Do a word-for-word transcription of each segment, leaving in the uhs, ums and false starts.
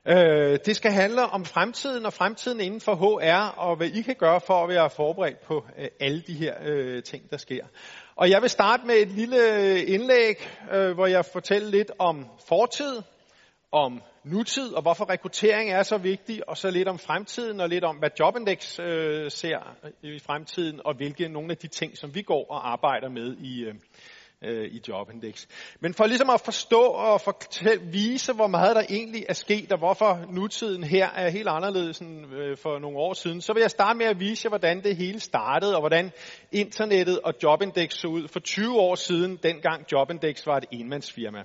Øh, det skal handle om fremtiden og fremtiden inden for H R, og hvad I kan gøre for at være forberedt på øh, alle de her øh, ting, der sker. Og jeg vil starte med et lille indlæg, øh, hvor jeg fortæller lidt om fortid, om nutid, og hvorfor rekruttering er så vigtig, og så lidt om fremtiden, og lidt om, hvad Jobindex øh, ser i fremtiden, og hvilke nogle af de ting, som vi går og arbejder med i øh, i Jobindex. Men for ligesom at forstå og fortælle, vise, hvor meget der egentlig er sket, og hvorfor nutiden her er helt anderledes end for nogle år siden, så vil jeg starte med at vise jer, hvordan det hele startede, og hvordan internettet og Jobindex så ud for tyve år siden, dengang Jobindex var et enmandsfirma.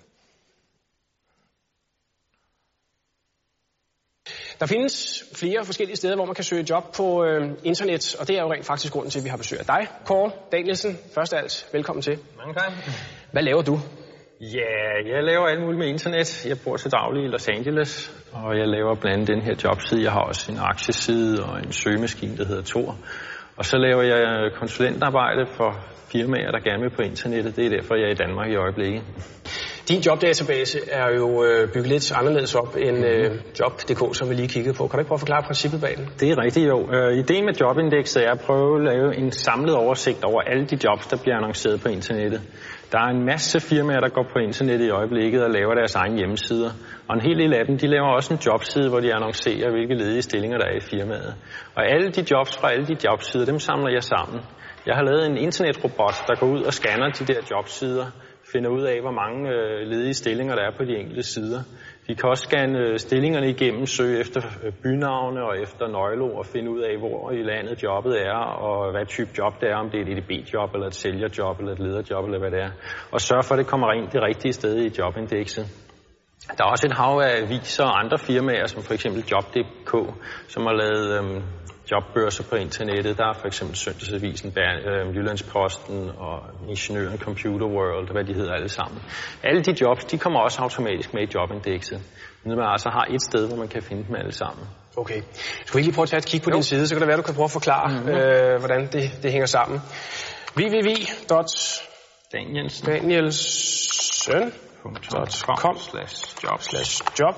Der findes flere forskellige steder, hvor man kan søge job på øh, internet, og det er jo rent faktisk grunden til, at vi har besøg af dig, Kåre Danielsen. Først af alt, velkommen til. Mange tak. Hvad laver du? Ja, jeg laver alt muligt med internet. Jeg bor til daglig i Los Angeles, og jeg laver blandt andet den her jobside. Jeg har også en aktieside og en søgemaskine, der hedder Tor. Og så laver jeg konsulentarbejde for firmaer, der gerne vil på internettet. Det er derfor, jeg er i Danmark i øjeblikket. Din jobdatabase er jo øh, bygget lidt anderledes op end øh, job punktum d k, som vi lige kiggede på. Kan du ikke prøve at forklare princippet bag den? Det er rigtigt, jo. Øh, ideen med Jobindexet er at prøve at lave en samlet oversigt over alle de jobs, der bliver annonceret på internettet. Der er en masse firmaer, der går på internettet i øjeblikket og laver deres egne hjemmesider. Og en hel del af dem, de laver også en jobside, hvor de annoncerer, hvilke ledige stillinger der er i firmaet. Og alle de jobs fra alle de jobsider, dem samler jeg sammen. Jeg har lavet en internetrobot, der går ud og scanner de der jobsider, finder ud af, hvor mange øh, ledige stillinger der er på de enkelte sider. Vi kan også scanne stillingerne igennem, søge efter bynavne og efter nøgleord og finde ud af, hvor i landet jobbet er, og hvad type job det er, om det er et E D B-job, eller et sælgerjob, eller et lederjob, eller hvad det er. Og sørge for, at det kommer ind det rigtige sted i Jobindexet. Der er også et hav af aviser og andre firmaer, som for eksempel job punktum d k, som har lavet øhm, jobbørser på internettet. Der er for eksempel Søndagsavisen, øh, Jyllandsposten og Ingeniøren, Computer World, hvad de hedder alle sammen. Alle de jobs, de kommer også automatisk med i Jobindexet. Men man altså har et sted, hvor man kan finde dem alle sammen. Okay. Skal vi lige prøve at tage et kig på jo. din side, så kan det være, du kan prøve at forklare, mm-hmm. øh, hvordan det, det hænger sammen. w w w punktum danielsen punktum com slash job slash job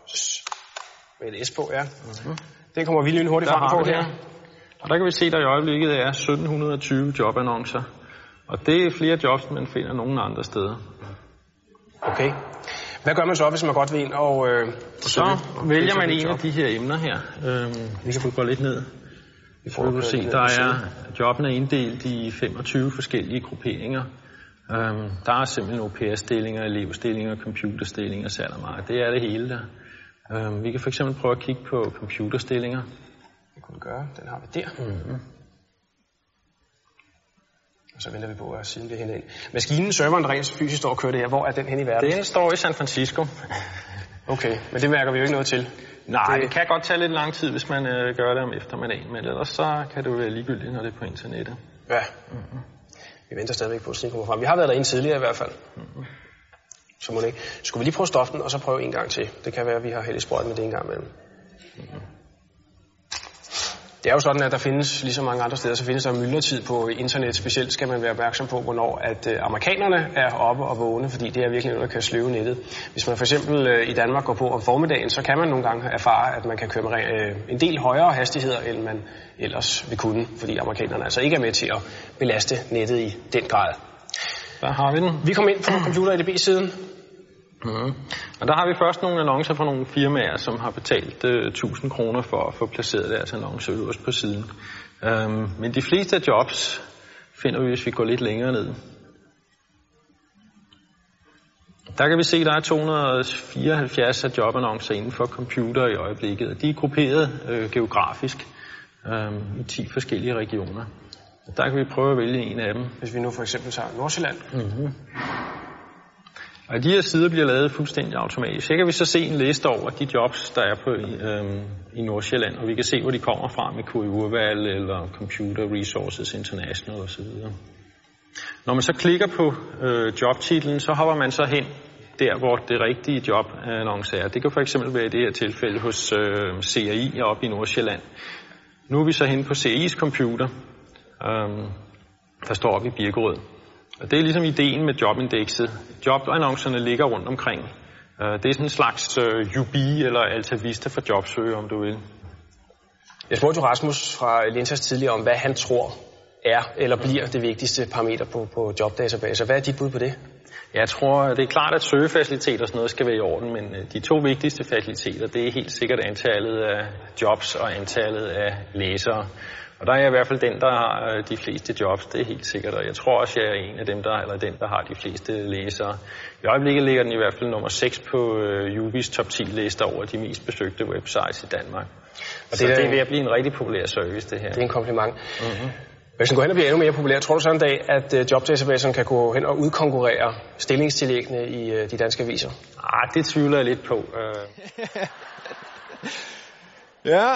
med et S på, ja. Mm-hmm. Det kommer vi lige hurtigt frem på her. Og der kan vi se, der i øjeblikket er sytten tyve jobannoncer. Og det er flere jobs, man finder nogen andre steder. Okay. Hvad gør man så, hvis man godt vil ind og... Øh, så og vælger man en af de her emner her. Øhm, vi kan gå lidt ned. Vi får du se, der er jobbene inddelt i femogtyve forskellige grupperinger. Øhm, der er simpelthen au pair-stillinger, elevstillinger, computerstillinger, salg og marked. Det er det hele der. Um, vi kan for eksempel prøve at kigge på computerstillinger. Det kunne vi gøre. Den har vi der. Mm-hmm. Og så venter vi på, at siden bliver hentet ind. Maskinen, serveren, der rent fysisk står og kører det her, hvor er den hen i verden? Den står i San Francisco. Okay, men det mærker vi jo ikke noget til. Nej, det, det kan godt tage lidt lang tid, hvis man øh, gør det om eftermiddagen, men ellers så kan det jo være ligegyldigt, når det er på internettet. Ja. Mm-hmm. Vi venter stadigvæk på, at den kommer frem. Vi har været derinde tidligere i hvert fald. Mm-hmm. Så må det ikke. Skulle vi lige prøve at stoppe den, og så prøve en gang til? Det kan være, at vi har heldig sprøjt med det en gang imellem. Mm-hmm. Det er jo sådan, at der findes, ligesom mange andre steder, så findes der myldretid på internet. Specielt skal man være opmærksom på, hvornår at øh, amerikanerne er oppe og vågne, fordi det er virkelig noget, der kan sløve nettet. Hvis man for eksempel øh, i Danmark går på om formiddagen, så kan man nogle gange erfare, at man kan køre med øh, en del højere hastigheder, end man ellers vil kunne, fordi amerikanerne altså ikke er med til at belaste nettet i den grad. Der har vi den. Vi kommer ind på computer E D B-siden. Mm. Og der har vi først nogle annoncer fra nogle firmaer, som har betalt uh, tusind kroner for at få placeret deres annoncer øverst på siden. Um, men de fleste af jobs finder vi, hvis vi går lidt længere ned. Der kan vi se, at der er to hundrede og fireoghalvfjerds af jobannoncer inden for computer i øjeblikket. De er grupperet uh, geografisk um, i ti forskellige regioner. Der kan vi prøve at vælge en af dem. Hvis vi nu for eksempel tager Nordsjælland. Mm-hmm. Og de her sider bliver lavet fuldstændig automatisk. Så kan vi så se en liste over de jobs, der er på øhm, i Nordsjælland, og vi kan se, hvor de kommer fra med K I Urval eller Computer Resources International osv. Når man så klikker på øh, jobtitlen, så hopper man så hen der, hvor det rigtige jobannonce er. Det kan for eksempel være i det her tilfælde hos øh, C R I oppe i Nordsjælland. Nu er vi så henne på C R I's computer, øhm, der står oppe i Birkerød. Og det er ligesom ideen med Jobindexet. Jobannoncerne ligger rundt omkring Det er sådan en slags U B eller Alta Vista for jobsøgere, om du vil. Jeg spurgte jo Rasmus fra Lentas tidligere om, hvad han tror er eller bliver det vigtigste parameter på, på jobdatabaser. Hvad er dit bud på det? Jeg tror, det er klart, at søgefaciliteter og sådan noget skal være i orden, men de to vigtigste faciliteter, det er helt sikkert antallet af jobs og antallet af læsere. Og der er jeg i hvert fald den, der har de fleste jobs, det er helt sikkert, og jeg tror også, jeg er en af dem, der, eller den, der har de fleste læsere. I øjeblikket ligger den i hvert fald nummer seks på uh, U B's top ti lister over de mest besøgte websites i Danmark. Og så det, det er ved at blive en rigtig populær service, det her. Det er en kompliment. Mm-hmm. Hvis den går hen og bliver endnu mere populær, tror du så en dag, at uh, jobdatabaserne kan gå hen og udkonkurrere stillingstillæggene i uh, de danske aviser? Ah, det tvivler jeg lidt på. Uh... ja...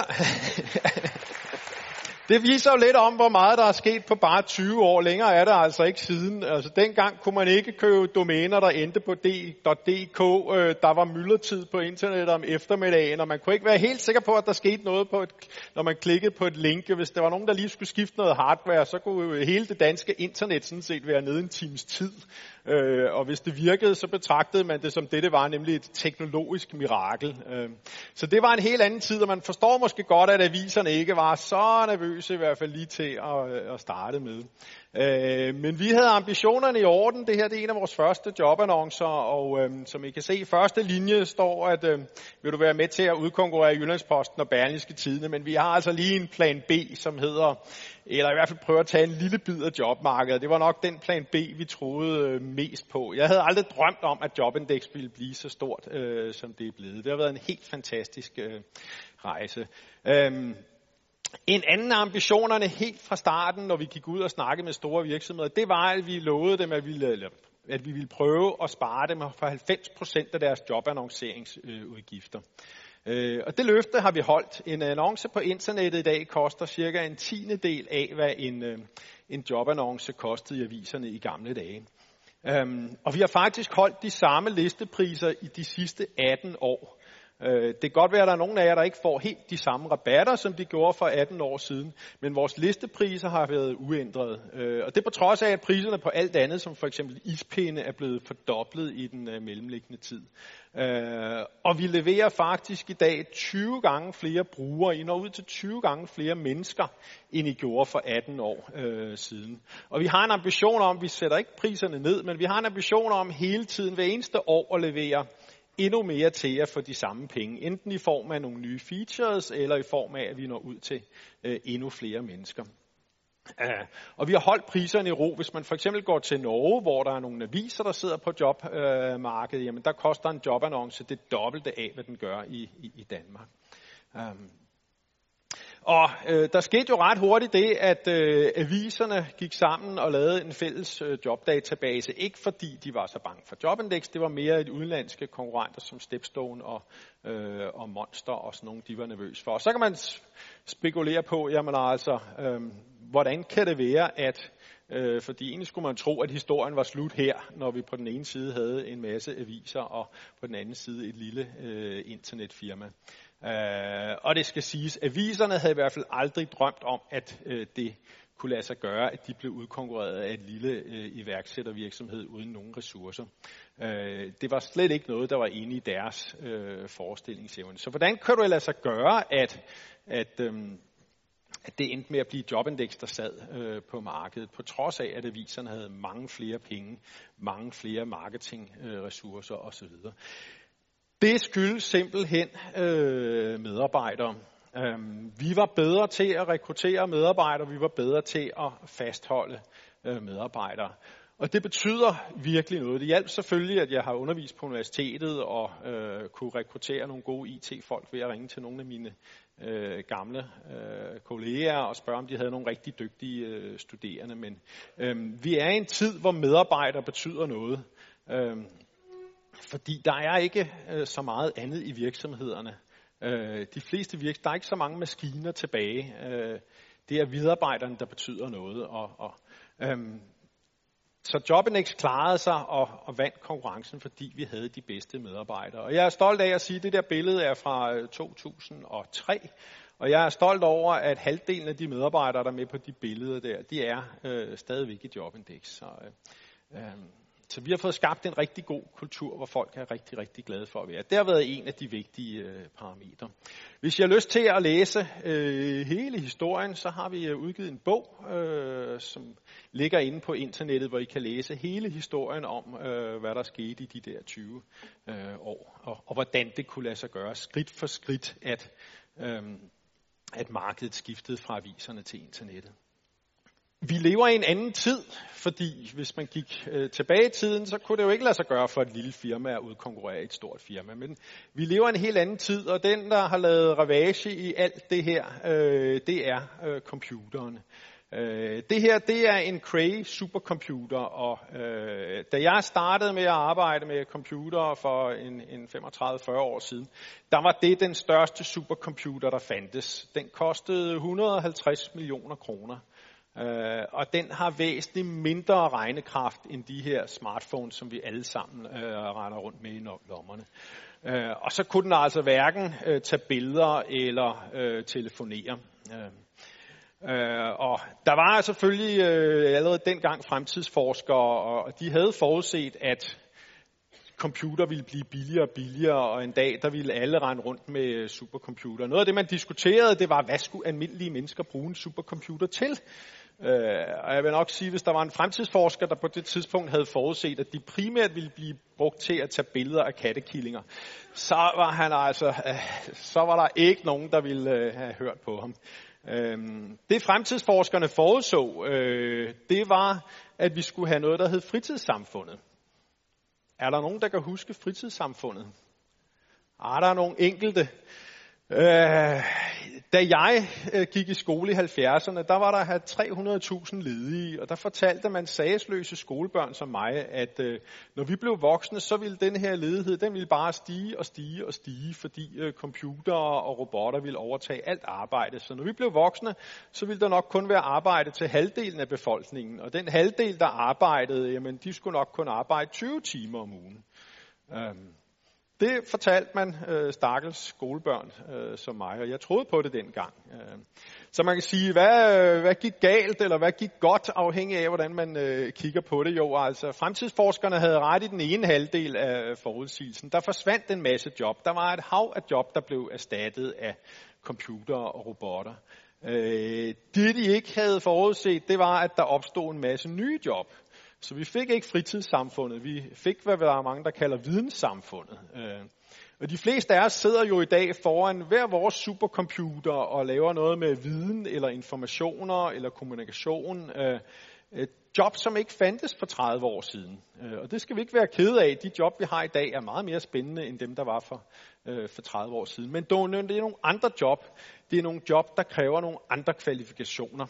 Det viser jo lidt om, hvor meget der er sket på bare tyve år. Længere er der altså ikke siden. Altså, dengang kunne man ikke købe domæner, der endte på .dk. Der var myldretid på internet om eftermiddagen, og man kunne ikke være helt sikker på, at der skete noget, på et, når man klikkede på et link. Hvis der var nogen, der lige skulle skifte noget hardware, så kunne hele det danske internet sådan set være nede en times tid. Og hvis det virkede, så betragtede man det som det, det var, nemlig et teknologisk mirakel. Så det var en helt anden tid, og man forstår måske godt, at aviserne ikke var så nervøse, i hvert fald lige til at, at starte med. Men vi havde ambitionerne i orden. Det her det er en af vores første jobannoncer, og som I kan se, i første linje står, at vil du være med til at udkonkurrere Jyllandsposten og Berlingske Tidende, men vi har altså lige en plan B, som hedder, eller i hvert fald prøve at tage en lille bid af jobmarkedet. Det var nok den plan B, vi troede mest på. Jeg havde aldrig drømt om, at Jobindex ville blive så stort, øh, som det er blevet. Det har været en helt fantastisk øh, rejse. Øhm, En anden af ambitionerne helt fra starten, når vi gik ud og snakkede med store virksomheder, det var, at vi lovede dem, at vi, at vi ville prøve at spare dem for halvfems procent af deres jobannonceringsudgifter. Og det løfte har vi holdt. En annonce på internettet i dag koster cirka en tiende del af, hvad en, en jobannonce kostede i aviserne i gamle dage. Og vi har faktisk holdt de samme listepriser i de sidste atten år. Det kan godt være, at der er nogle af jer, der ikke får helt de samme rabatter, som de gjorde for atten år siden, men vores listepriser har været uændrede. Og det er på trods af, at priserne på alt andet, som for eksempel ispinde, er blevet fordoblet i den mellemliggende tid. Og vi leverer faktisk i dag tyve gange flere brugere, I når ud til tyve gange flere mennesker, end I gjorde for atten år øh, siden. Og vi har en ambition om, vi sætter ikke priserne ned, men vi har en ambition om hele tiden, hver eneste år, at levere endnu mere til jer for de samme penge. Enten i form af nogle nye features, eller i form af, at vi når ud til øh, endnu flere mennesker. Uh, og vi har holdt priserne i ro. Hvis man for eksempel går til Norge, hvor der er nogle aviser, der sidder på jobmarkedet, uh, jamen der koster en jobannonce det dobbelte af, hvad den gør i, i, i Danmark. Um, Og øh, der skete jo ret hurtigt det, at øh, aviserne gik sammen og lavede en fælles øh, jobdatabase. Ikke fordi de var så bange for Jobindex, det var mere et udenlandske konkurrenter som Stepstone og, øh, og Monster og sådan nogle, de var nervøse for. Og så kan man spekulere på, jamen altså, øh, hvordan kan det være, at Øh, fordi egentlig skulle man tro, at historien var slut her, når vi på den ene side havde en masse aviser, og på den anden side et lille øh, internetfirma. Øh, og det skal siges, aviserne havde i hvert fald aldrig drømt om, at øh, det kunne lade sig gøre, at de blev udkonkurreret af et lille øh, iværksættervirksomhed uden nogen ressourcer. Øh, det var slet ikke noget, der var inde i deres øh, forestillingsevne. Så hvordan kan du lade sig gøre, at, at øh, at det endte med at blive Jobindex, der sad øh, på markedet, på trods af, at aviserne havde mange flere penge, mange flere marketingressourcer øh, osv. Det skyldes simpelthen øh, medarbejdere. Um, vi var bedre til at rekruttere medarbejdere, vi var bedre til at fastholde øh, medarbejdere. Og det betyder virkelig noget. Det hjalp selvfølgelig, at jeg har undervist på universitetet og øh, kunne rekruttere nogle gode I T-folk ved at ringe til nogle af mine øh, gamle øh, kolleger og spørge, om de havde nogle rigtig dygtige øh, studerende. Men øh, vi er i en tid, hvor medarbejdere betyder noget. Øh, fordi der er ikke øh, så meget andet i virksomhederne. Øh, de fleste virksomheder, der er ikke så mange maskiner tilbage. Øh, det er medarbejderne, der betyder noget. Og, og, øh, Så Jobindex klarede sig og, og vandt konkurrencen, fordi vi havde de bedste medarbejdere. Og jeg er stolt af at sige, at det der billede er fra to tusind og tre. Og jeg er stolt over, at halvdelen af de medarbejdere, der er med på de billeder der, de er øh, stadigvæk i Jobindex. Så, øh, øh, Så vi har fået skabt en rigtig god kultur, hvor folk er rigtig, rigtig glade for at være. Det har været en af de vigtige øh, parametre. Hvis I har lyst til at læse øh, hele historien, så har vi udgivet en bog, øh, som ligger inde på internettet, hvor I kan læse hele historien om, øh, hvad der skete i de der tyve øh, år, og, og hvordan det kunne lade sig gøre skridt for skridt, at, øh, at markedet skiftede fra aviserne til internettet. Vi lever i en anden tid, fordi hvis man gik øh, tilbage i tiden, så kunne det jo ikke lade sig gøre for et lille firma at udkonkurrere et stort firma. Men vi lever i en helt anden tid, og den, der har lavet ravage i alt det her, øh, det er øh, computeren. Øh, det her, det er en Cray supercomputer, og øh, da jeg startede med at arbejde med computere for en, en femogtredive til fyrre år siden, der var det den største supercomputer, der fandtes. Den kostede et hundrede og halvtreds millioner kroner. Uh, og den har væsentligt mindre regnekraft end de her smartphones, som vi alle sammen uh, render rundt med i lommerne. Uh, og så kunne den altså hverken uh, tage billeder eller uh, telefonere. Uh, uh, og der var selvfølgelig uh, allerede dengang fremtidsforskere, og de havde forudset, at computer ville blive billigere og billigere, og en dag, der ville alle rende rundt med supercomputer. Noget af det, man diskuterede, det var, hvad skulle almindelige mennesker bruge en supercomputer til? Uh, og jeg vil nok sige, hvis der var en fremtidsforsker, der på det tidspunkt havde forudset, at de primært ville blive brugt til at tage billeder af kattekillinger, så var han altså, uh, så var der ikke nogen, der ville uh, have hørt på ham. Uh, det fremtidsforskerne forudså, uh, det var, at vi skulle have noget, der hed fritidssamfundet. Er der nogen, der kan huske fritidssamfundet? Ah, der er nogle enkelte. Øh, da jeg øh, gik i skole i halvfjerdserne, der var der tre hundrede tusind ledige, og der fortalte man sagsløse skolebørn som mig, at øh, når vi blev voksne, så ville den her ledighed, den ville bare stige og stige og stige, fordi øh, computere og robotter ville overtage alt arbejde. Så når vi blev voksne, så ville der nok kun være arbejde til halvdelen af befolkningen, og den halvdel, der arbejdede, jamen de skulle nok kun arbejde tyve timer om ugen. Øh. Det fortalte man øh, stakkels skolebørn øh, som mig, og jeg troede på det dengang. Øh, så man kan sige, hvad, hvad gik galt, eller hvad gik godt, afhængig af, hvordan man øh, kigger på det. Jo, altså fremtidsforskerne havde ret i den ene halvdel af forudsigelsen. Der forsvandt en masse job. Der var et hav af job, der blev erstattet af computere og robotter. Øh, det, de ikke havde forudset, det var, at der opstod en masse nye job. Så vi fik ikke fritidssamfundet, vi fik, hvad der er mange, der kalder videnssamfundet. Og de fleste af os sidder jo i dag foran hver vores supercomputer og laver noget med viden eller informationer eller kommunikation. Et job, som ikke fandtes for tredive år siden. Og det skal vi ikke være kede af. De job, vi har i dag, er meget mere spændende end dem, der var for, for tredive år siden. Men det er nogle andre job. Det er nogle job, der kræver nogle andre kvalifikationer.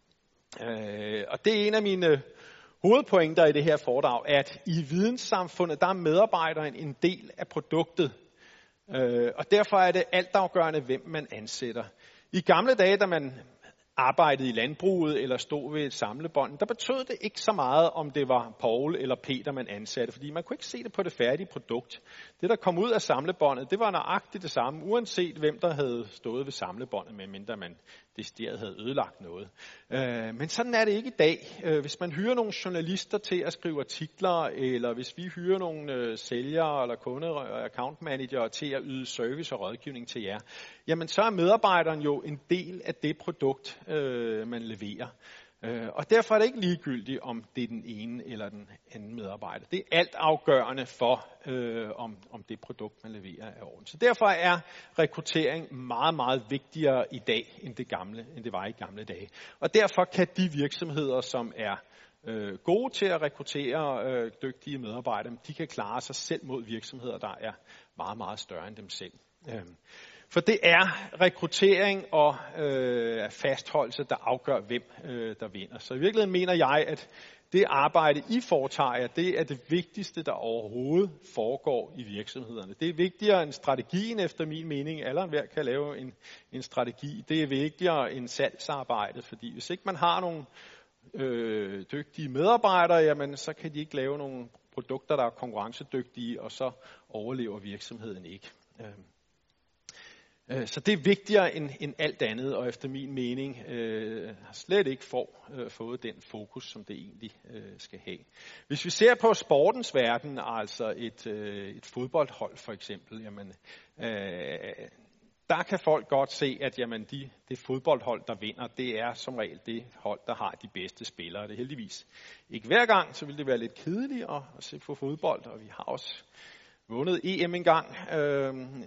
Og det er en af mine hovedpointer i det her foredrag, at i videnssamfundet, der er medarbejderen en del af produktet. Og derfor er det altafgørende, hvem man ansætter. I gamle dage, da man arbejdede i landbruget eller stod ved et samlebånd, der betød det ikke så meget, om det var Paul eller Peter, man ansatte, fordi man kunne ikke se det på det færdige produkt. Det, der kom ud af samlebåndet, det var nøjagtigt det samme, uanset hvem der havde stået ved samlebåndet, medmindre man decideret havde ødelagt noget. Men sådan er det ikke i dag. Hvis man hyrer nogle journalister til at skrive artikler, eller hvis vi hyrer nogle sælgere eller kunder og account manager til at yde service og rådgivning til jer, jamen så er medarbejderen jo en del af det produkt, man leverer. Og derfor er det ikke ligegyldigt, om det er den ene eller den anden medarbejder. Det er alt afgørende for, øh, om, om det produkt, man leverer, er ordentligt. Så derfor er rekruttering meget, meget vigtigere i dag, end det, gamle, end det var i gamle dage. Og derfor kan de virksomheder, som er øh, gode til at rekruttere øh, dygtige medarbejdere, de kan klare sig selv mod virksomheder, der er meget, meget større end dem selv. Øh. For det er rekruttering og øh, fastholdelse, der afgør, hvem øh, der vinder. Så i virkeligheden mener jeg, at det arbejde, I foretager, det er det vigtigste, der overhovedet foregår i virksomhederne. Det er vigtigere end strategien, efter min mening. Alle enhver kan lave en, en strategi. Det er vigtigere end salgsarbejdet, fordi hvis ikke man har nogle øh, dygtige medarbejdere, jamen, så kan de ikke lave nogle produkter, der er konkurrencedygtige, og så overlever virksomheden ikke. Så det er vigtigere end, end alt andet, og efter min mening øh, har slet ikke får, øh, fået den fokus, som det egentlig øh, skal have. Hvis vi ser på sportens verden, altså et, øh, et fodboldhold for eksempel, jamen, øh, der kan folk godt se, at jamen, de, det fodboldhold, der vinder, det er som regel det hold, der har de bedste spillere. Det er heldigvis ikke hver gang, så vil det være lidt kedeligt at, at se på fodbold, og vi har også vundet E M engang. Øhm,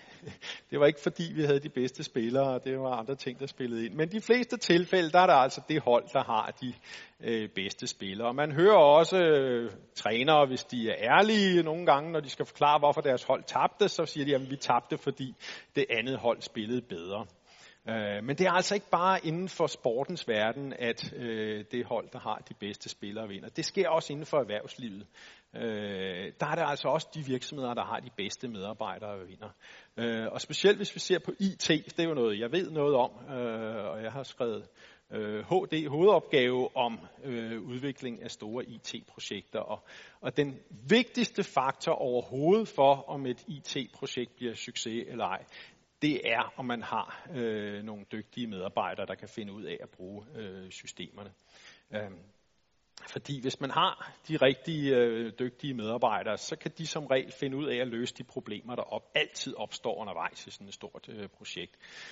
det var ikke fordi, vi havde de bedste spillere, det var andre ting, der spillede ind. Men de fleste tilfælde, der er der altså det hold, der har de øh, bedste spillere. Man hører også øh, trænere, hvis de er ærlige nogle gange, når de skal forklare, hvorfor deres hold tabte, så siger de, at vi tabte, fordi det andet hold spillede bedre. Men det er altså ikke bare inden for sportens verden, at øh, det hold, der har de bedste spillere, vinder. Det sker også inden for erhvervslivet. Øh, der er det altså også de virksomheder, der har de bedste medarbejdere, der vinder. Øh, og specielt hvis vi ser på I T, det er jo noget, jeg ved noget om, øh, og jeg har skrevet øh, H D, hovedopgave om øh, udvikling af store I T-projekter. Og, og den vigtigste faktor overhovedet for, om et I T-projekt bliver succes eller ej, det er, om man har øh, nogle dygtige medarbejdere, der kan finde ud af at bruge øh, systemerne. Øhm, fordi hvis man har de rigtige øh, dygtige medarbejdere, så kan de som regel finde ud af at løse de problemer, der op, altid opstår undervejs i sådan et stort øh, projekt.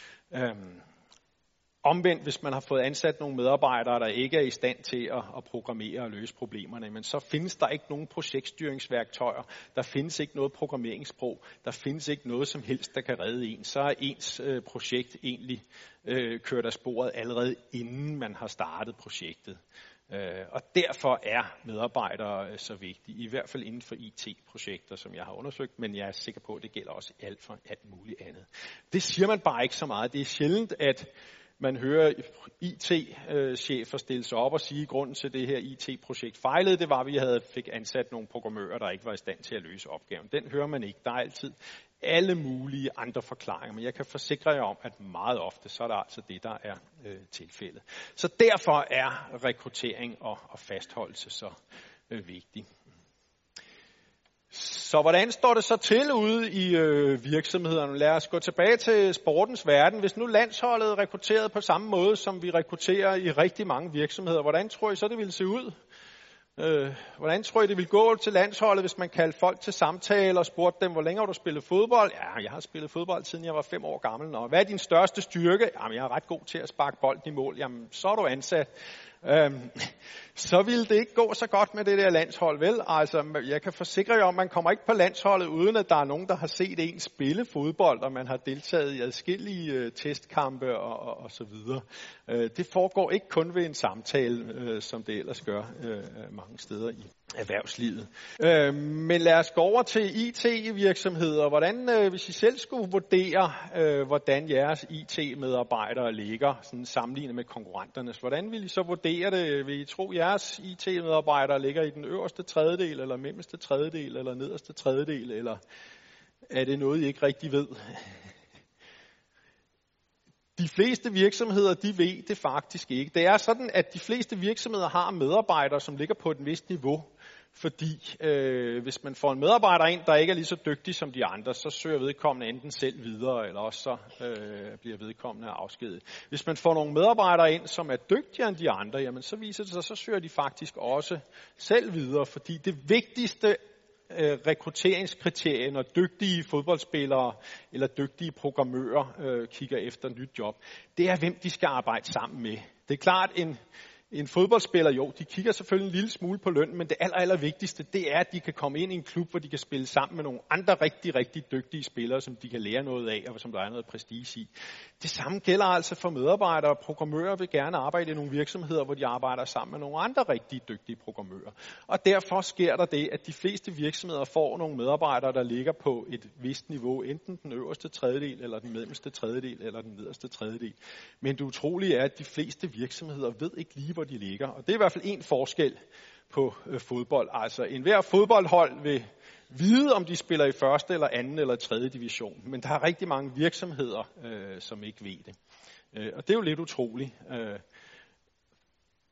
Øhm, Omvendt, hvis man har fået ansat nogle medarbejdere, der ikke er i stand til at, at programmere og løse problemerne, men så findes der ikke nogen projektstyringsværktøjer, der findes ikke noget programmeringssprog, der findes ikke noget som helst, der kan redde en. Så er ens øh, projekt egentlig øh, kørt af sporet allerede inden man har startet projektet. Øh, og derfor er medarbejdere øh, så vigtige, i hvert fald inden for I T-projekter, som jeg har undersøgt, men jeg er sikker på, at det gælder også alt for alt muligt andet. Det siger man bare ikke så meget. Det er sjældent, at man hører I T-chefer stille sig op og sige, at grunden til det her I T-projekt fejlede, det var, at vi havde fik ansat nogle programmører, der ikke var i stand til at løse opgaven. Den hører man ikke. Der er altid alle mulige andre forklaringer, men jeg kan forsikre jer om, at meget ofte, så er det altså det, der er øh, tilfældet. Så derfor er rekruttering og, og fastholdelse så øh, vigtig. Så hvordan står det så til ude i øh, virksomhederne? Lad os gå tilbage til sportens verden. Hvis nu landsholdet er rekrutteret på samme måde, som vi rekrutterer i rigtig mange virksomheder, hvordan tror I så, det ville se ud? Øh, hvordan tror I, det ville gå til landsholdet, hvis man kaldte folk til samtale og spurgte dem, hvor længe har du spillet fodbold? Ja, jeg har spillet fodbold, siden jeg var fem år gammel. Og hvad er din største styrke? Jamen, jeg er ret god til at sparke bolden i mål. Jamen, så er du ansat. Øhm, så ville det ikke gå så godt med det der landshold, vel? Altså, jeg kan forsikre jer om, man kommer ikke på landsholdet, uden at der er nogen, der har set en spille fodbold, og man har deltaget i adskillige øh, testkampe og, og, og så videre. Øh, det foregår ikke kun ved en samtale, øh, som det ellers gør øh, mange steder i erhvervslivet. Øh, men lad os gå over til I T-virksomheder. Hvordan, øh, hvis I selv skulle vurdere, øh, hvordan jeres I T-medarbejdere ligger, sådan sammenlignet med konkurrenternes, hvordan vil I så vurdere det? Vil I tro, at jeres I T-medarbejdere ligger i den øverste tredjedel, eller mellemste tredjedel, eller nederste tredjedel, eller er det noget, I ikke rigtig ved? De fleste virksomheder, de ved det faktisk ikke. Det er sådan, at de fleste virksomheder har medarbejdere, som ligger på et vist niveau. Fordi øh, hvis man får en medarbejder ind, der ikke er lige så dygtig som de andre, så søger vedkommende enten selv videre, eller også så øh, bliver vedkommende afskediget. Hvis man får nogle medarbejdere ind, som er dygtigere end de andre, jamen så viser det sig, så søger de faktisk også selv videre. Fordi det vigtigste øh, rekrutteringskriterie, når dygtige fodboldspillere eller dygtige programmører øh, kigger efter et nyt job, det er, hvem de skal arbejde sammen med. Det er klart, en En fodboldspiller, jo, de kigger selvfølgelig en lille smule på løn, men det aller, aller vigtigste, det er, at de kan komme ind i en klub, hvor de kan spille sammen med nogle andre rigtig, rigtig dygtige spillere, som de kan lære noget af, og som der er noget prestige i. Det samme gælder altså for medarbejdere, og programmører vil gerne arbejde i nogle virksomheder, hvor de arbejder sammen med nogle andre rigtig dygtige programmører. Og derfor sker der det, at de fleste virksomheder får nogle medarbejdere, der ligger på et vist niveau, enten den øverste tredjedel, eller den mellemste tredjedel, eller den nederste tredjedel. Men det utrolige er, at de fleste virksomheder ved ikke lige, hvor de ligger. Og det er i hvert fald en forskel på øh, fodbold. Altså enhver fodboldhold vil vide, om de spiller i første eller anden eller tredje division. Men der er rigtig mange virksomheder, øh, som ikke ved det. Øh, og det er jo lidt utroligt. Øh,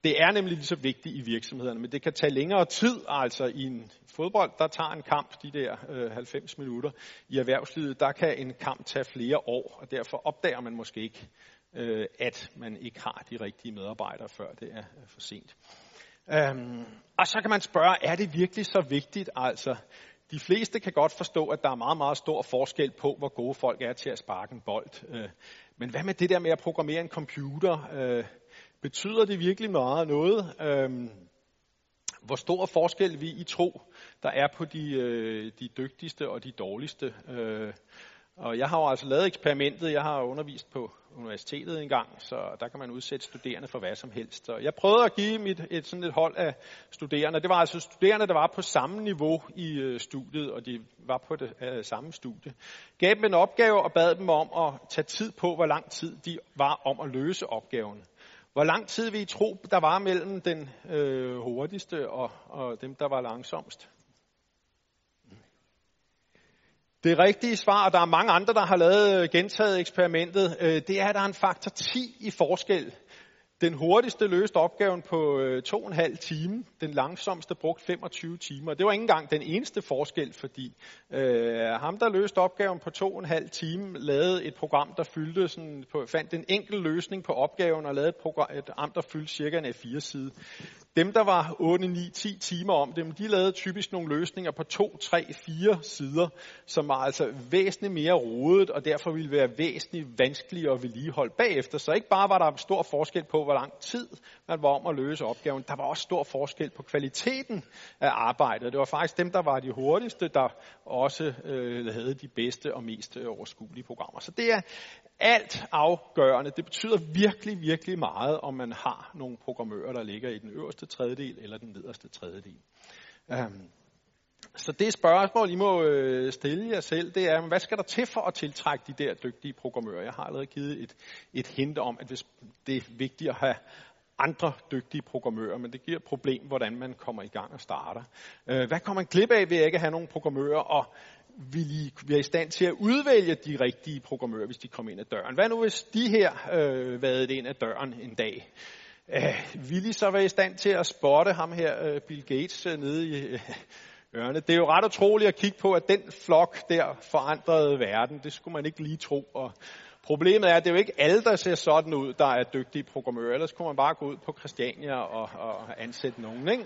Det er nemlig lige så vigtigt i virksomhederne, men det kan tage længere tid. Altså i en fodbold, der tager en kamp de der øh, halvfems minutter. I erhvervslivet, der kan en kamp tage flere år, og derfor opdager man måske ikke, øh, at man ikke har de rigtige medarbejdere, før det er for sent. Øhm, og så kan man spørge, er det virkelig så vigtigt? Altså, de fleste kan godt forstå, at der er meget, meget stor forskel på, hvor gode folk er til at sparke en bold. Øh, men hvad med det der med at programmere en computer? Øh, betyder det virkelig meget noget? Øh, hvor stor forskel vi i tro, der er på de, øh, de dygtigste og de dårligste? Øh, Og jeg har jo altså lavet eksperimentet. Jeg har undervist på universitetet engang, så der kan man udsætte studerende for hvad som helst. Så jeg prøvede at give mit, et sådan et hold af studerende. Det var altså studerende, der var på samme niveau i øh, studiet, og de var på det øh, samme studie. Gav dem en opgave og bad dem om at tage tid på, hvor lang tid de var om at løse opgaven. Hvor lang tid vil I tro, der var mellem den øh, hurtigste og, og dem, der var langsomst? Det rigtige svar, og der er mange andre, der har lavet gentaget eksperimentet, det er, at der er en faktor ti i forskel. Den hurtigste løste opgaven på to og en halv time, den langsomste brugte femogtyve timer. Det var ikke engang den eneste forskel, fordi øh, ham, der løste opgaven på to og en halv time, lavede et program, der fyldte sådan, på, fandt en enkel løsning på opgaven og lavede et program, et program der fyldte cirka en A fire side. Dem, der var otte, ni, ti timer om dem, de lavede typisk nogle løsninger på to, tre, fire sider, som var altså væsentligt mere rodet, og derfor ville være væsentligt vanskeligere at vedligeholde bagefter. Så ikke bare var der stor forskel på, hvor lang tid man var om at løse opgaven, der var også stor forskel på kvaliteten af arbejdet. Det var faktisk dem, der var de hurtigste, der også øh, havde de bedste og mest overskuelige programmer. Så det er alt afgørende. Det betyder virkelig, virkelig meget, om man har nogle programmører, der ligger i den øverste tredjedel eller den nederste tredjedel. Um, så det spørgsmål, I må øh, stille jer selv, det er, hvad skal der til for at tiltrække de der dygtige programmører? Jeg har allerede givet et, et hint om, at hvis det er vigtigt at have andre dygtige programmører, men det giver et problem, hvordan man kommer i gang og starter. Uh, hvad kommer man glip af ved at ikke have nogen programmører, og vil I være i stand til at udvælge de rigtige programmører, hvis de kommer ind ad døren? Hvad nu, hvis de her øh, vadede ind ad døren en dag? Øh, vil I så være i stand til at spotte ham her, øh, Bill Gates, øh, nede i øh, ørene? Det er jo ret utroligt at kigge på, at den flok der forandrede verden. Det skulle man ikke lige tro. Og problemet er, at det er jo ikke alle, der ser sådan ud, der er dygtige programmører. Ellers kunne man bare gå ud på Christiania og, og ansætte nogen, ikke?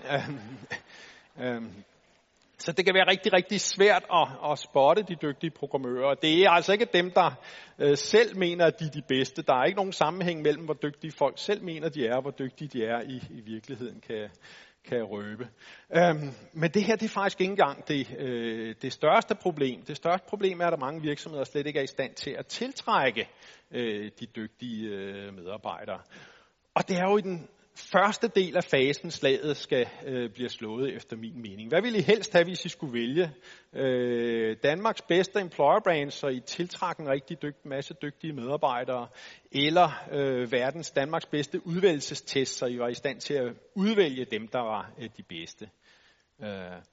øh, Så det kan være rigtig, rigtig svært at, at spotte de dygtige programmører. Det er altså ikke dem, der øh, selv mener, at de er de bedste. Der er ikke nogen sammenhæng mellem, hvor dygtige folk selv mener, de er, og hvor dygtige de er i, i virkeligheden, kan, kan jeg røbe. Øhm, men det her det er faktisk ikke engang det, øh, det største problem. Det største problem er, at der mange virksomheder slet ikke er i stand til at tiltrække øh, de dygtige øh, medarbejdere. Og det er jo i den første del af fasen, slaget skal øh, blive slået efter min mening. Hvad ville I helst have, hvis I skulle vælge øh, Danmarks bedste employer brand, så I tiltrækker en rigtig dygt, masse dygtige medarbejdere, eller øh, verdens Danmarks bedste udvælgelsestest, så I var i stand til at udvælge dem, der var øh, de bedste? Øh.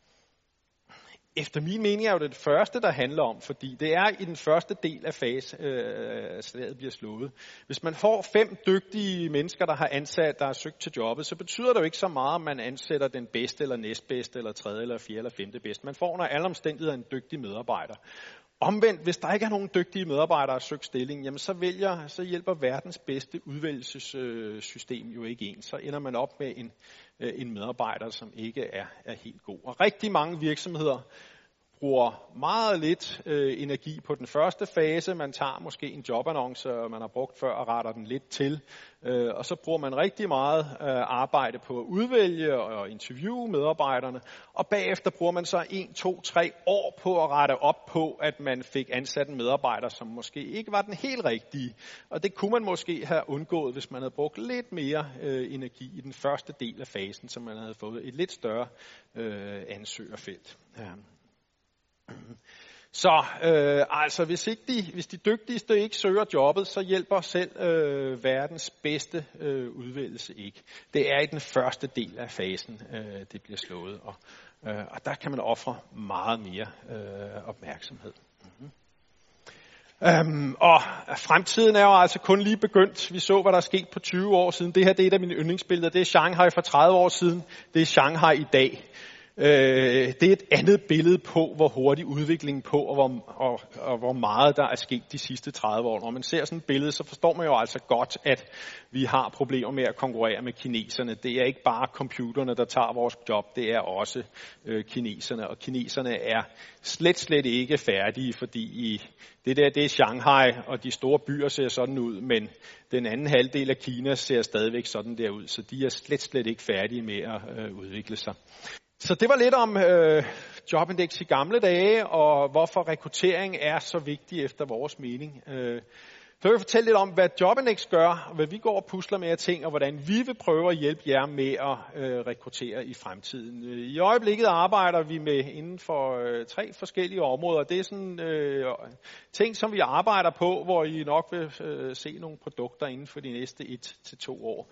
Efter min mening er jo det første, der handler om, fordi det er i den første del af fase, øh, slaget bliver slået. Hvis man får fem dygtige mennesker, der har ansat, der har søgt til jobbet, så betyder det jo ikke så meget, om man ansætter den bedste, eller næstbedste, eller tredje, eller fjerde, eller femte bedste. Man får under alle omstændigheder en dygtig medarbejder. Omvendt, hvis der ikke er nogen dygtige medarbejdere, der har søgt stilling, jamen så, vælger, så hjælper verdens bedste udvælgelsessystem jo ikke en. Så ender man op med en, en medarbejder, som ikke er, er helt god. Og rigtig mange virksomheder bruger meget lidt øh, energi på den første fase. Man tager måske en jobannonce, man har brugt før, og retter den lidt til. Øh, og så bruger man rigtig meget øh, arbejde på at udvælge og interviewe medarbejderne. Og bagefter bruger man så en, to, tre år på at rette op på, at man fik ansat en medarbejder, som måske ikke var den helt rigtige. Og det kunne man måske have undgået, hvis man havde brugt lidt mere øh, energi i den første del af fasen, så man havde fået et lidt større øh, ansøgerfelt. Ja. Så øh, altså, hvis, ikke de, hvis de dygtigste ikke søger jobbet, så hjælper selv øh, verdens bedste øh, udvælgelse ikke. Det er i den første del af fasen, øh, det bliver slået, og, øh, og der kan man ofre meget mere øh, opmærksomhed. Mm-hmm. Um, og fremtiden er jo altså kun lige begyndt. Vi så, hvad der er sket på tyve år siden. Det her det er et af mine yndlingsbilleder. Det er Shanghai for tredive år siden. Det er Shanghai i dag. Uh, det er et andet billede på, hvor hurtig udviklingen på, og hvor, og, og hvor meget der er sket de sidste tredive år. Når man ser sådan et billede, så forstår man jo altså godt, at vi har problemer med at konkurrere med kineserne. Det er ikke bare computerne, der tager vores job, det er også øh, kineserne. Og kineserne er slet, slet ikke færdige, fordi i det der, det er Shanghai, og de store byer ser sådan ud, men den anden halvdel af Kina ser stadigvæk sådan der ud, så de er slet, slet ikke færdige med at øh, udvikle sig. Så det var lidt om øh, Jobindex i gamle dage, og hvorfor rekruttering er så vigtig efter vores mening. Øh, så vil jeg fortælle lidt om, hvad Jobindex gør, og hvad vi går og pusler med af ting, og hvordan vi vil prøve at hjælpe jer med at øh, rekruttere i fremtiden. I øjeblikket arbejder vi med inden for øh, tre forskellige områder. Det er sådan øh, ting, som vi arbejder på, hvor I nok vil øh, se nogle produkter inden for de næste et til to år.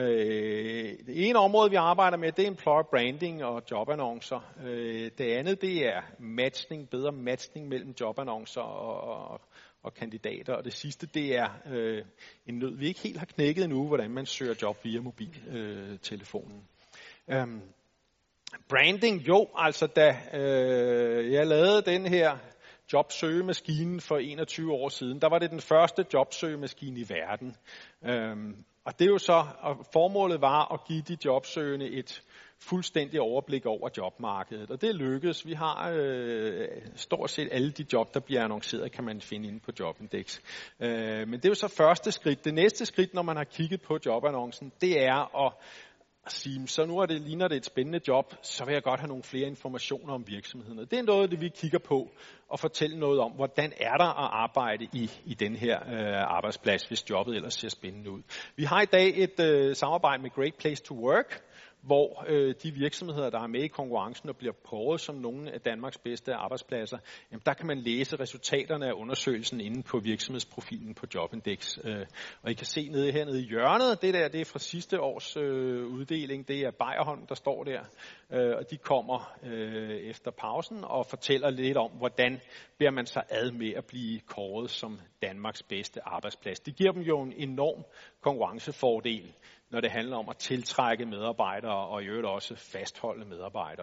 Øh, det ene område, vi arbejder med, det er employer branding og jobannoncer. Øh, det andet, det er matchning, bedre matchning mellem jobannoncer og, og og kandidater. Og det sidste, det er øh, en nød, vi ikke helt har knækket endnu, hvordan man søger job via mobiltelefonen. Øh, um, branding, jo, altså da øh, jeg lavede den her jobsøgemaskine for enogtyve år siden, der var det den første jobsøgemaskine i verden. Um, og det er jo så, og formålet var at give de jobsøgende et fuldstændig overblik over jobmarkedet, og det lykkedes. Vi har øh, stort set alle de job, der bliver annonceret, kan man finde inde på Jobindex. Øh, men det er jo så første skridt. Det næste skridt, når man har kigget på jobannoncen, det er at sige, så nu er det, ligner det et spændende job, så vil jeg godt have nogle flere informationer om virksomheden. Og det er noget af det, vi kigger på og fortæller noget om, hvordan er der at arbejde i, i den her øh, arbejdsplads, hvis jobbet ellers ser spændende ud. Vi har i dag et øh, samarbejde med Great Place to Work, hvor øh, de virksomheder, der er med i konkurrencen og bliver kåret som nogle af Danmarks bedste arbejdspladser, jamen, der kan man læse resultaterne af undersøgelsen inde på virksomhedsprofilen på Jobindex. Øh, og I kan se nede hernede i hjørnet, det der, det er fra sidste års øh, uddeling, det er Bayerholm, der står der, øh, og de kommer øh, efter pausen og fortæller lidt om, hvordan beder man sig ad med at blive kåret som Danmarks bedste arbejdsplads. Det giver dem jo en enorm konkurrencefordel, når det handler om at tiltrække medarbejdere og i øvrigt også fastholde medarbejdere.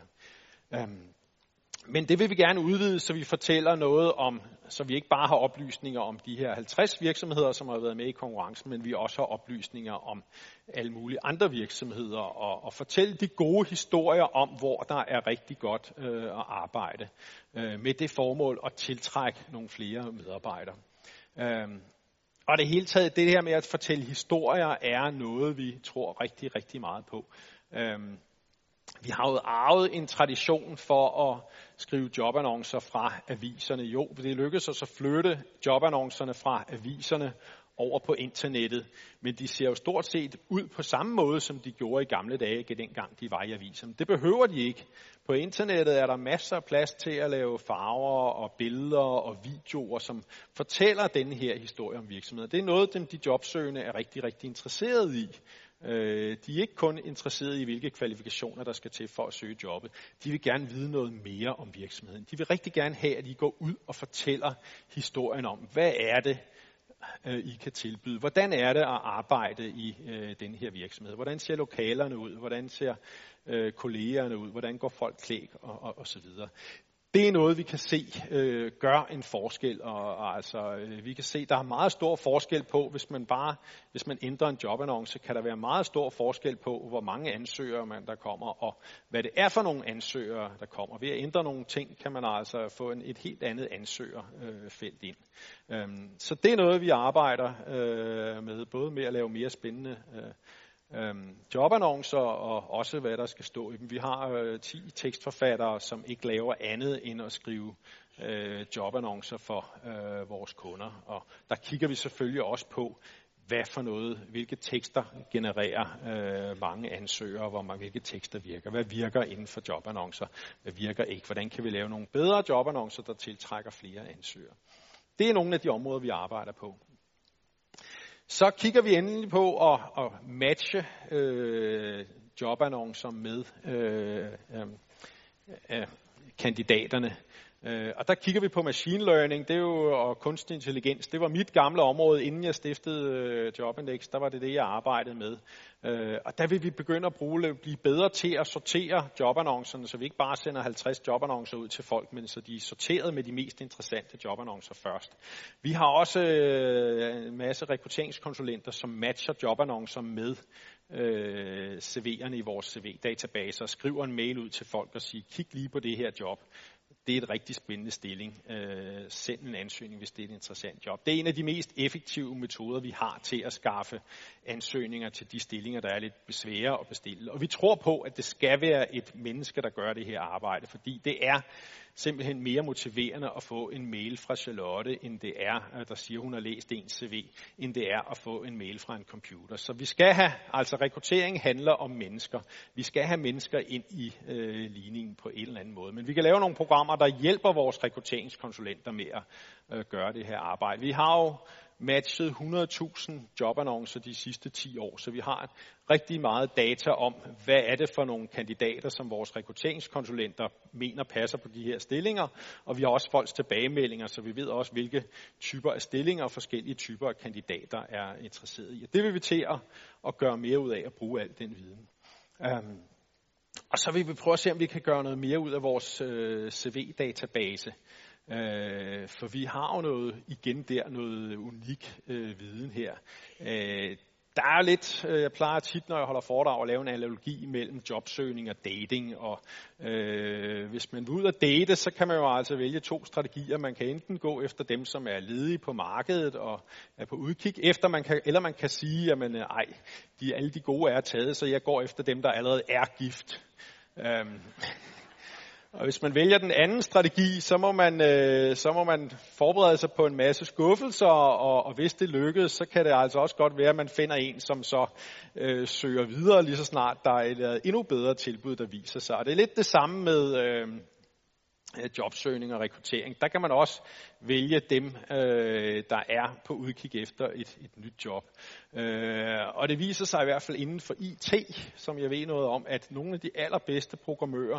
Men det vil vi gerne udvide, så vi fortæller noget om, så vi ikke bare har oplysninger om de her halvtreds virksomheder, som har været med i konkurrencen, men vi også har oplysninger om alle mulige andre virksomheder, og, og fortælle de gode historier om, hvor der er rigtig godt øh, at arbejde, øh, med det formål at tiltrække nogle flere medarbejdere. Øh, Og det hele taget, det her med at fortælle historier, er noget, vi tror rigtig, rigtig meget på. Øhm, vi har jo arvet en tradition for at skrive jobannoncer fra aviserne. Jo, det lykkedes os at flytte jobannoncerne fra aviserne over på internettet, men de ser jo stort set ud på samme måde, som de gjorde i gamle dage, dengang de var i aviserne. Det behøver de ikke. På internettet er der masser af plads til at lave farver og billeder og videoer, som fortæller denne her historie om virksomheden. Det er noget, dem de jobsøgende er rigtig, rigtig interesserede i. De er ikke kun interesserede i, hvilke kvalifikationer der skal til for at søge jobbet. De vil gerne vide noget mere om virksomheden. De vil rigtig gerne have, at I går ud og fortæller historien om, hvad er det, I kan tilbyde. Hvordan er det at arbejde i øh, den her virksomhed? Hvordan ser lokalerne ud? Hvordan ser øh, kollegerne ud? Hvordan går folk klædt? Og, og, og så videre. Det er noget, vi kan se øh, gør en forskel. Og, og altså, øh, vi kan se, der er meget stor forskel på, hvis man bare, hvis man ændrer en jobannonce, kan der være meget stor forskel på, hvor mange ansøgere man der kommer, og hvad det er for nogle ansøgere, der kommer. Ved at ændre nogle ting, kan man altså få en, et helt andet ansøgerfelt ind. Øhm, så det er noget, vi arbejder øh, med, både med at lave mere spændende øh, Øhm, jobannoncer og også hvad der skal stå i dem. Vi har øh, ti tekstforfattere, som ikke laver andet end at skrive øh, jobannoncer for øh, vores kunder. Og der kigger vi selvfølgelig også på, hvad for noget, hvilke tekster genererer øh, mange ansøgere, hvor man, hvilke tekster virker. Hvad virker inden for jobannoncer? Hvad virker ikke? Hvordan kan vi lave nogle bedre jobannoncer, der tiltrækker flere ansøgere? Det er nogle af de områder, vi arbejder på. Så kigger vi endelig på at, at matche øh, jobannoncer med øh, øh, kandidaterne. Øh, og der kigger vi på machine learning, det er jo, og kunstig intelligens. Det var mit gamle område, inden jeg stiftede øh, Jobindex. Der var det det, jeg arbejdede med. Øh, og der vil vi begynde at bruge, blive bedre til at sortere jobannoncerne, så vi ikke bare sender halvtreds jobannoncer ud til folk, men så de er sorteret med de mest interessante jobannoncer først. Vi har også øh, en masse rekrutteringskonsulenter, som matcher jobannoncer med øh, C V'erne i vores C V-databaser, og skriver en mail ud til folk og siger, kig lige på det her job. Det er et rigtig spændende stilling. Øh, send en ansøgning, hvis det er et interessant job. Det er en af de mest effektive metoder, vi har til at skaffe ansøgninger til de stillinger, der er lidt besvære at bestille. Og vi tror på, at det skal være et menneske, der gør det her arbejde, fordi det er simpelthen mere motiverende at få en mail fra Charlotte, end det er, der siger, hun har læst en C V, end det er at få en mail fra en computer. Så vi skal have, altså rekruttering handler om mennesker. Vi skal have mennesker ind i øh, ligningen på en eller anden måde. Men vi kan lave nogle programmer, der hjælper vores rekrutteringskonsulenter med at øh, gøre det her arbejde. Vi har jo matchet hundrede tusind jobannoncer de sidste ti år, så vi har rigtig meget data om, hvad er det for nogle kandidater, som vores rekrutteringskonsulenter mener passer på de her stillinger, og vi har også folks tilbagemeldinger, så vi ved også, hvilke typer af stillinger og forskellige typer af kandidater er interesseret i. Og det vil vi til at, at gøre mere ud af at bruge al den viden. Um, og så vil vi prøve at se, om vi kan gøre noget mere ud af vores uh, C V-database. Øh, for vi har jo noget, igen der, noget unik øh, viden her. Øh, der er lidt, øh, jeg plejer tit, når jeg holder foredrag, at lave en analogi mellem jobsøgning og dating. Og øh, hvis man vil ud at date, så kan man jo altså vælge to strategier. Man kan enten gå efter dem, som er ledige på markedet og er på udkig, efter man kan, eller man kan sige, at man, ej, de, alle de gode er taget, så jeg går efter dem, der allerede er gift. Øh, Og hvis man vælger den anden strategi, så må man, øh, så må man forberede sig på en masse skuffelser, og, og hvis det lykkes, så kan det altså også godt være, at man finder en, som så øh, søger videre, lige så snart der er et endnu bedre tilbud, der viser sig. Og det er lidt det samme med øh, jobsøgning og rekruttering. Der kan man også vælge dem, øh, der er på udkig efter et, et nyt job. Øh, og det viser sig i hvert fald inden for I T, som jeg ved noget om, at nogle af de allerbedste programmører,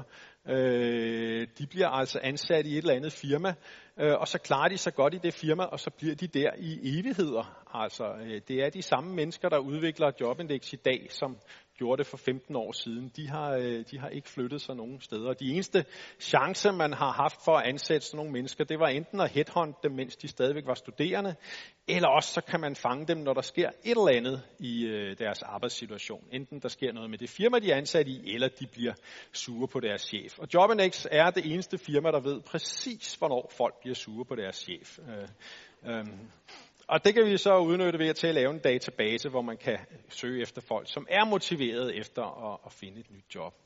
øh, de bliver altså ansat i et eller andet firma, øh, og så klarer de sig godt i det firma, og så bliver de der i evigheder. Altså, øh, det er de samme mennesker, der udvikler Jobindex i dag, som gjorde det for femten år siden. De har, øh, de har ikke flyttet sig nogen steder. De eneste chance, man har haft for at ansætte sådan nogle mennesker, det var enten at headhunt dem, mens de stadigvæk var studerende, eller også så kan man fange dem, når der sker et eller andet i øh, deres arbejdssituation. Enten der sker noget med det firma, de er ansat i, eller de bliver sure på deres chef. Og Jobindex er det eneste firma, der ved præcis, hvornår folk bliver sure på deres chef. Øh, øh. Og det kan vi så udnytte ved at til at lave en database, hvor man kan søge efter folk, som er motiveret efter at, at finde et nyt job.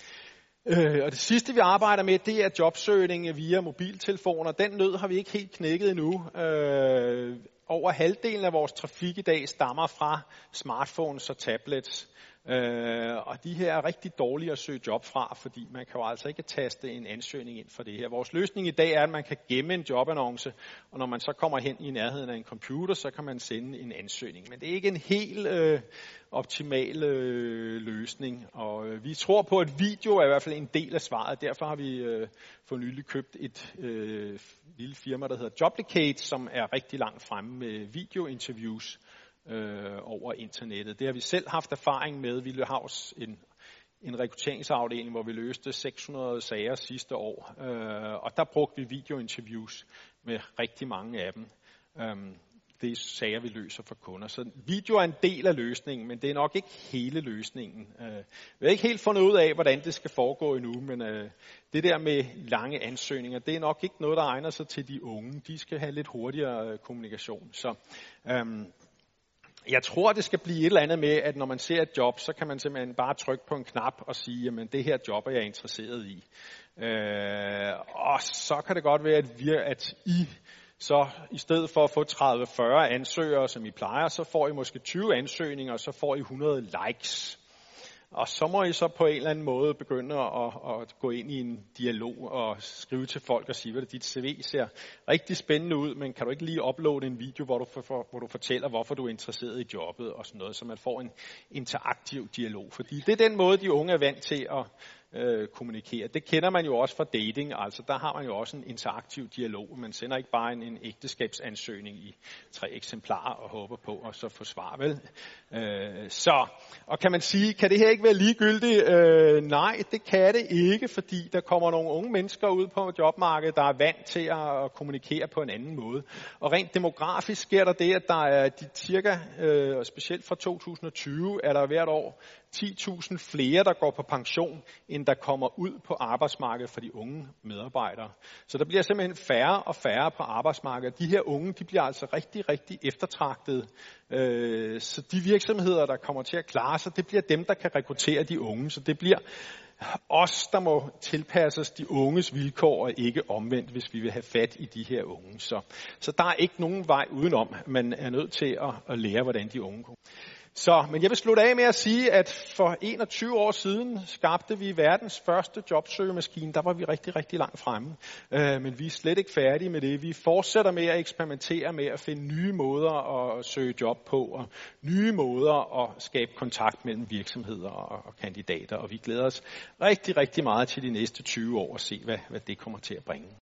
Øh, og det sidste, vi arbejder med, det er jobsøgning via mobiltelefoner. Den nød har vi ikke helt knækket endnu. Øh, over halvdelen af vores trafik i dag stammer fra smartphones og tablets. Øh, og de her er rigtig dårlige at søge job fra, fordi man kan jo altså ikke taste en ansøgning ind for det her. Vores løsning i dag er, at man kan gemme en jobannonce, og når man så kommer hen i nærheden af en computer, så kan man sende en ansøgning. Men det er ikke en helt øh, optimal øh, løsning, og øh, vi tror på, at video er i hvert fald en del af svaret. Derfor har vi øh, for nylig købt et øh, lille firma, der hedder Joblicate, som er rigtig langt fremme med videointerviews Øh, over internettet. Det har vi selv haft erfaring med. Vi har også en, en rekrutteringsafdeling, hvor vi løste seks hundrede sager sidste år, øh, og der brugte vi videointerviews med rigtig mange af dem. Øh, det er sager, vi løser for kunder. Så video er en del af løsningen, men det er nok ikke hele løsningen. Øh, vi har ikke helt fundet ud af, hvordan det skal foregå endnu, men øh, det der med lange ansøgninger, det er nok ikke noget, der egner sig til de unge. De skal have lidt hurtigere øh, kommunikation. Så øh, Jeg tror, det skal blive et eller andet med, at når man ser et job, så kan man simpelthen bare trykke på en knap og sige, jamen det her job er jeg interesseret i. Øh, og så kan det godt være, at, vi, at I så i stedet for at få tredive til fyrre ansøgere, som I plejer, så får I måske tyve ansøgninger, og så får I hundrede likes. Og så må I så på en eller anden måde begynde at, at gå ind i en dialog og skrive til folk og sige, at dit C V ser rigtig spændende ud, men kan du ikke lige uploade en video, hvor du, for, hvor du fortæller, hvorfor du er interesseret i jobbet og sådan noget, så man får en interaktiv dialog. Fordi det er den måde, de unge er vant til at øh, kommunikerer. Det kender man jo også fra dating, altså der har man jo også en interaktiv dialog. Man sender ikke bare en, en ægteskabsansøgning i tre eksemplarer og håber på at så få svar, vel? Øh, så, og kan man sige, kan det her ikke være ligegyldigt? Øh, nej, det kan det ikke, fordi der kommer nogle unge mennesker ud på jobmarkedet, der er vant til at, at kommunikere på en anden måde. Og rent demografisk sker der det, at der er de cirka, øh, og specielt fra to tusind og tyve, er der hvert år ti tusind flere, der går på pension, end der kommer ud på arbejdsmarkedet for de unge medarbejdere. Så der bliver simpelthen færre og færre på arbejdsmarkedet. De her unge, de bliver altså rigtig, rigtig eftertragtede. Så de virksomheder, der kommer til at klare sig, det bliver dem, der kan rekruttere de unge. Så det bliver os, der må tilpasses de unges vilkår, og ikke omvendt, hvis vi vil have fat i de her unge. Så, så der er ikke nogen vej udenom. Man er nødt til at, at lære, hvordan de unge går. Så, men jeg vil slutte af med at sige, at for enogtyve år siden skabte vi verdens første jobsøgemaskine. Der var vi rigtig, rigtig langt fremme. Øh, men vi er slet ikke færdige med det. Vi fortsætter med at eksperimentere med at finde nye måder at søge job på, og nye måder at skabe kontakt mellem virksomheder og, og kandidater. Og vi glæder os rigtig, rigtig meget til de næste tyve år at se, hvad, hvad det kommer til at bringe.